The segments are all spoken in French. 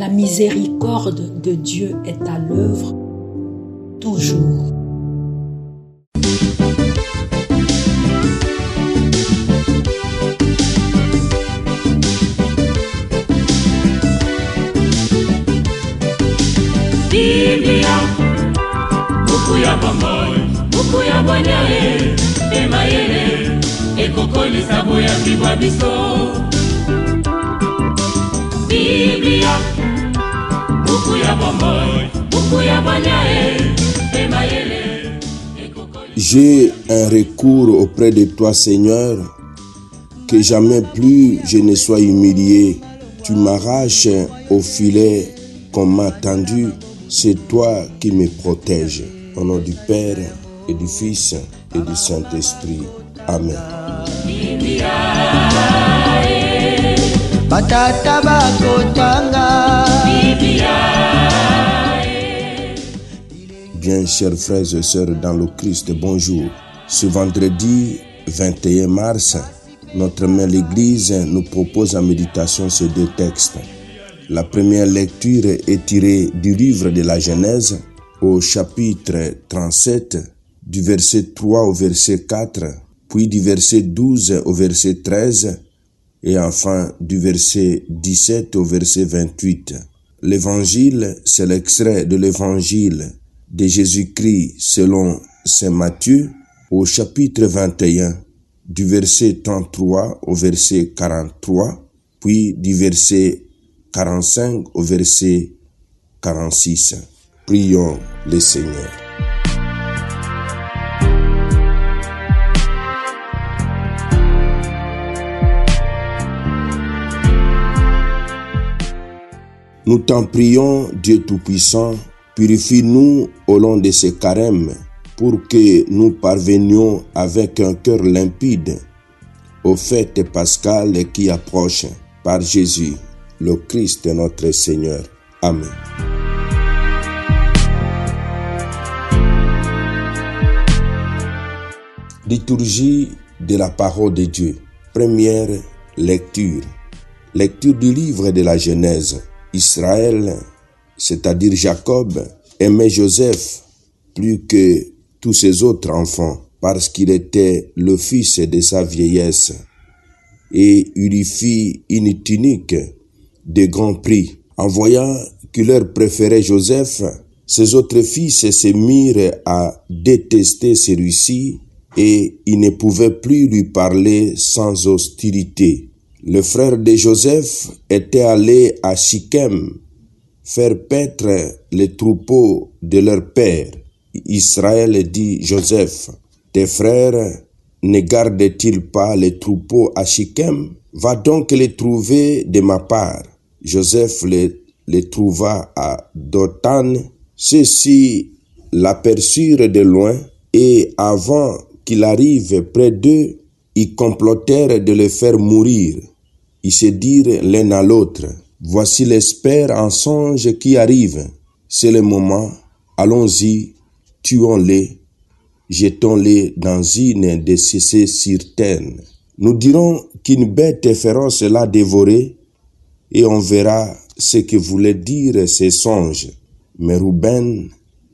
La miséricorde de Dieu est à l'œuvre toujours. Biblia, buku ya bomoi, buku ya bwanyae, emayele, ekokolisa boya bibwa biso. Biblia, buku ya bomoi, buku ya bwanyae, emayele, ekokolisa. J'ai un recours auprès de toi, Seigneur, que jamais plus je ne sois humilié. Tu m'arraches au filet qu'on m'a tendu. C'est toi qui me protège. Au nom du Père et du Fils et du Saint-Esprit. Amen. Bien, chers frères et sœurs dans le Christ, bonjour. Ce vendredi 21 mars, notre mère l'Église nous propose en méditation ces deux textes. La première lecture est tirée du livre de la Genèse au chapitre 37, du verset 3 au verset 4, puis du verset 12 au verset 13 et enfin du verset 17 au verset 28. L'évangile, c'est l'extrait de l'évangile de Jésus-Christ selon saint Matthieu au chapitre 21, du verset 33 au verset 43, puis du verset 45 au verset 46. Prions le Seigneur. Nous t'en prions, Dieu Tout-Puissant, purifie-nous au long de ce carême pour que nous parvenions avec un cœur limpide aux fêtes pascales qui approchent par Jésus, le Christ notre Seigneur. Amen. Liturgie de la parole de Dieu. Première lecture. Lecture du livre de la Genèse. Israël, c'est-à-dire Jacob, aimait Joseph plus que tous ses autres enfants parce qu'il était le fils de sa vieillesse. Et il lui fit une tunique de grand prix. En voyant qu'il leur préférait Joseph, ses autres fils se mirent à détester celui-ci et ils ne pouvaient plus lui parler sans hostilité. Le frère de Joseph était allé à Sichem faire paître les troupeaux de leur père. Israël dit Joseph, tes frères ne gardent-ils pas les troupeaux à Sichem? Va donc les trouver de ma part. Joseph les trouva à Dothan. Ceux-ci l'aperçurent de loin et avant qu'il arrive près d'eux, ils complotèrent de le faire mourir. Ils se dirent l'un à l'autre, voici l'espère en songe qui arrive. C'est le moment, allons-y, tuons-les, jetons-les dans une de ces citernes. Nous dirons qu'une bête féroce l'a dévoré et on verra ce que voulaient dire ces songes. Mais Rouben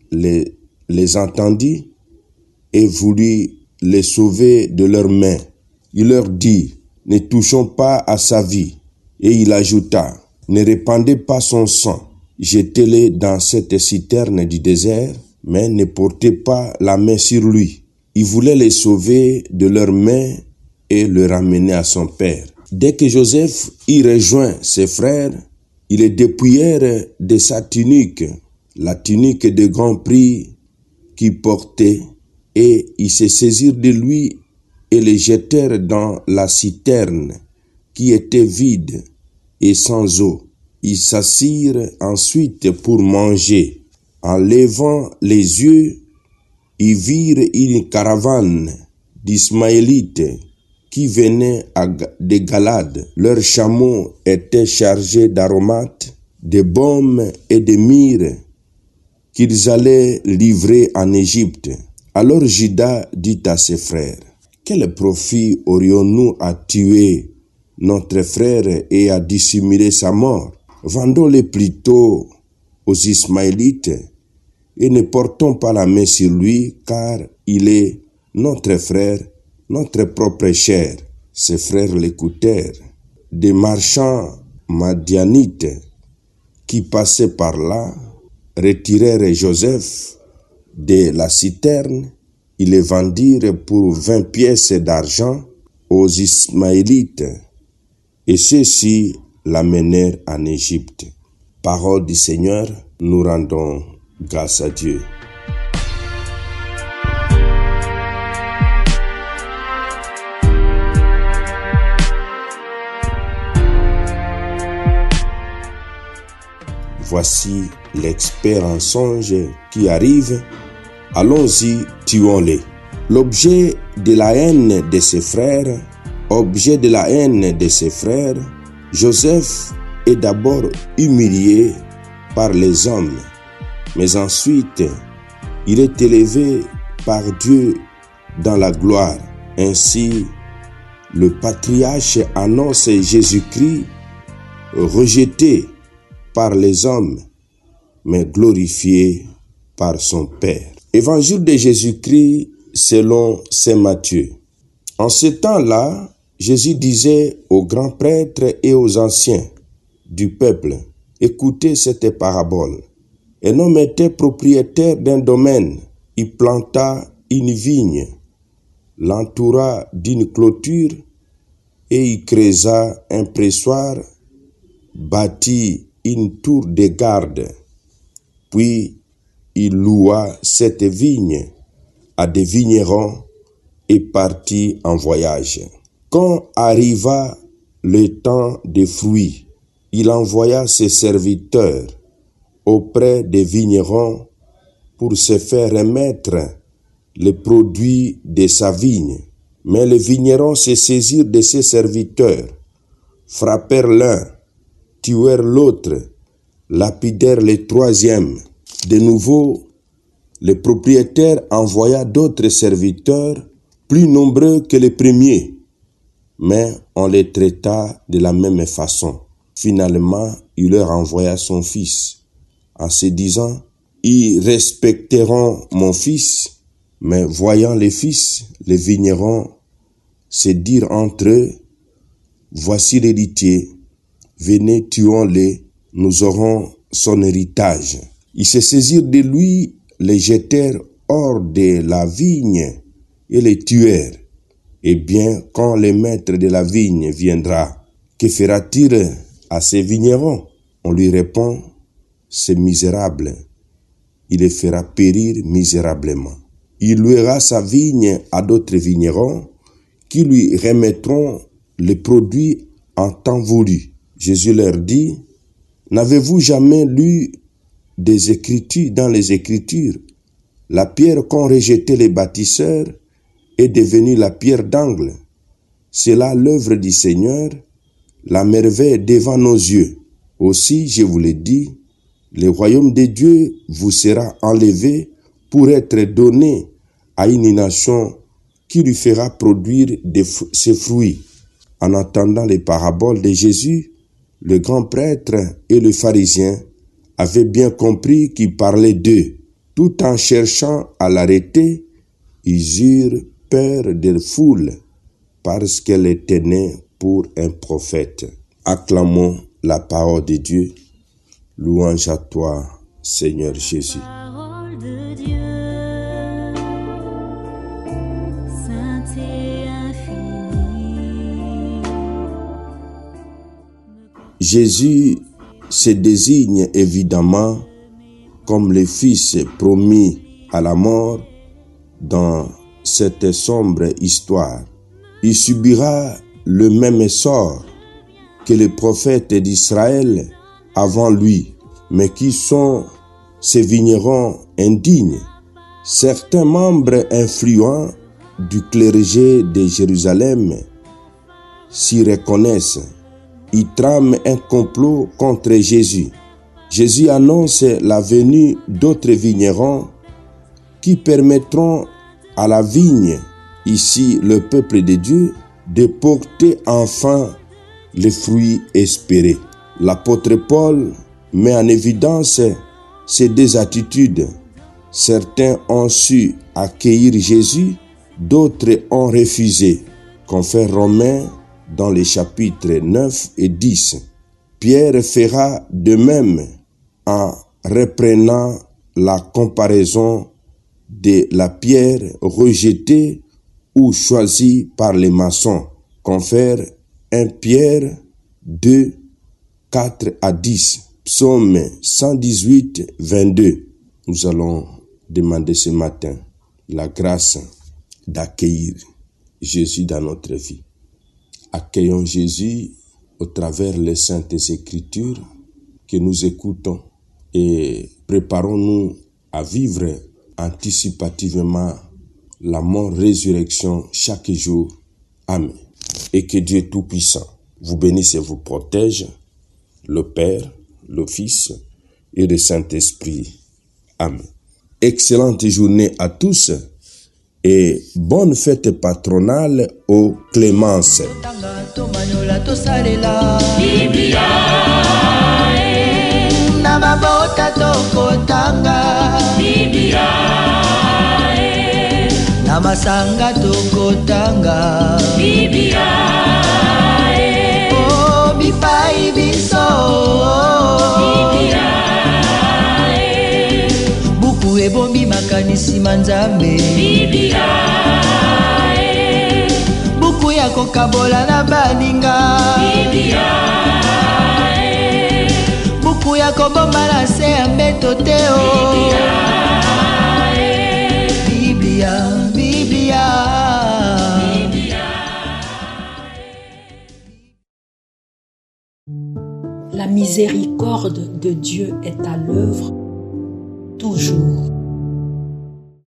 les entendit et voulut les sauver de leurs mains. Il leur dit, ne touchons pas à sa vie. Et il ajouta, ne répandez pas son sang, jetez-les dans cette citerne du désert, mais ne portez pas la main sur lui. Il voulait les sauver de leurs mains et le ramener à son père. Dès que Joseph y rejoint ses frères, ils le dépouillèrent de sa tunique, la tunique de grand prix qu'il portait, et ils se saisirent de lui et le jetèrent dans la citerne qui était vide et sans eau. Ils s'assirent ensuite pour manger. En levant les yeux, ils virent une caravane d'Ismaélites qui venaient de Galade. Leurs chameaux étaient chargés d'aromates, de baumes et de myrrhe qu'ils allaient livrer en Égypte. Alors Juda dit à ses frères, « Quel profit aurions-nous à tuer notre frère et à dissimuler sa mort? Vendons-les plutôt aux Ismaélites et ne portons pas la main sur lui, car il est notre frère, notre propre chair. » Ses frères l'écoutèrent. Des marchands madianites qui passaient par là retirèrent Joseph de la citerne. Ils le vendirent pour 20 pièces d'argent aux Ismaélites, et ceux-ci l'amenèrent en Égypte. Parole du Seigneur, nous rendons grâce à Dieu. Voici l'expert en songe qui arrive. Allons-y, tuons-les. L'objet de la haine de ses frères, Joseph est d'abord humilié par les hommes, mais ensuite il est élevé par Dieu dans la gloire. Ainsi, le patriarche annonce Jésus-Christ rejeté par les hommes, mais glorifié par son Père. Évangile de Jésus-Christ selon saint Matthieu. En ce temps-là, Jésus disait aux grands prêtres et aux anciens du peuple, « Écoutez cette parabole. Un homme était propriétaire d'un domaine. Il planta une vigne, l'entoura d'une clôture et y creusa un pressoir, bâtit une tour de garde. Puis il loua cette vigne à des vignerons et partit en voyage. Quand arriva le temps des fruits, il envoya ses serviteurs auprès des vignerons pour se faire remettre les produits de sa vigne. Mais les vignerons se saisirent de ses serviteurs, frappèrent l'un, tuèrent l'autre, lapidèrent le troisième. De nouveau, le propriétaire envoya d'autres serviteurs plus nombreux que les premiers, mais on les traita de la même façon. Finalement, il leur envoya son fils, en se disant, « Ils respecteront mon fils. » Mais voyant les fils, les vignerons se dirent entre eux, « Voici l'héritier, venez, tuons-les, nous aurons son héritage. » Ils se saisirent de lui, les jetèrent hors de la vigne et les tuèrent. Eh bien, quand le maître de la vigne viendra, que fera-t-il à ces vignerons? On lui répond, c'est misérable. Il les fera périr misérablement. Il louera sa vigne à d'autres vignerons qui lui remettront les produits en temps voulu. Jésus leur dit, n'avez-vous jamais lu des Écritures, dans les Écritures, la pierre qu'ont rejetée les bâtisseurs est devenue la pierre d'angle. C'est là l'œuvre du Seigneur, la merveille devant nos yeux. Aussi, je vous le dis, le royaume de Dieu vous sera enlevé pour être donné à une nation qui lui fera produire ses fruits. En entendant les paraboles de Jésus, le grand prêtre et le pharisien avaient bien compris qu'il parlait d'eux. Tout en cherchant à l'arrêter, ils eurent peur des foules parce qu'elle les tenait pour un prophète. Acclamons la parole de Dieu. Louange à toi, Seigneur Jésus. Parole de Dieu, sainte et infinie. Jésus se désigne évidemment comme le Fils promis à la mort dans cette sombre histoire. Il subira le même sort que les prophètes d'Israël avant lui. Mais qui sont ces vignerons indignes? Certains membres influents du clergé de Jérusalem s'y reconnaissent. Ils trament un complot contre Jésus. Jésus annonce la venue d'autres vignerons qui permettront à la vigne, ici le peuple de Dieu, de porter enfin les fruits espérés. L'apôtre Paul met en évidence ces deux attitudes. Certains ont su accueillir Jésus, d'autres ont refusé. Confère Romains dans les chapitres 9 et 10. Pierre fera de même en reprenant la comparaison de la pierre rejetée ou choisie par les maçons. Confère 1 Pierre 2, 4 à 10. Psaume 118, 22. Nous allons demander ce matin la grâce d'accueillir Jésus dans notre vie. Accueillons Jésus au travers les saintes écritures que nous écoutons et préparons-nous à vivre anticipativement la mort-résurrection chaque jour. Amen. Et que Dieu Tout-Puissant vous bénisse et vous protège, le Père, le Fils et le Saint-Esprit. Amen. Excellente journée à tous et bonne fête patronale aux Clémences. Namasanga tokotanga Biblia oh bipai biso Biblia buku ebombi makanisi manzambe Biblia buku ya kokabola na baninga Biblia buku ya kobomba na se ya mbeto teo Biblia La miséricorde de Dieu est à l'œuvre toujours.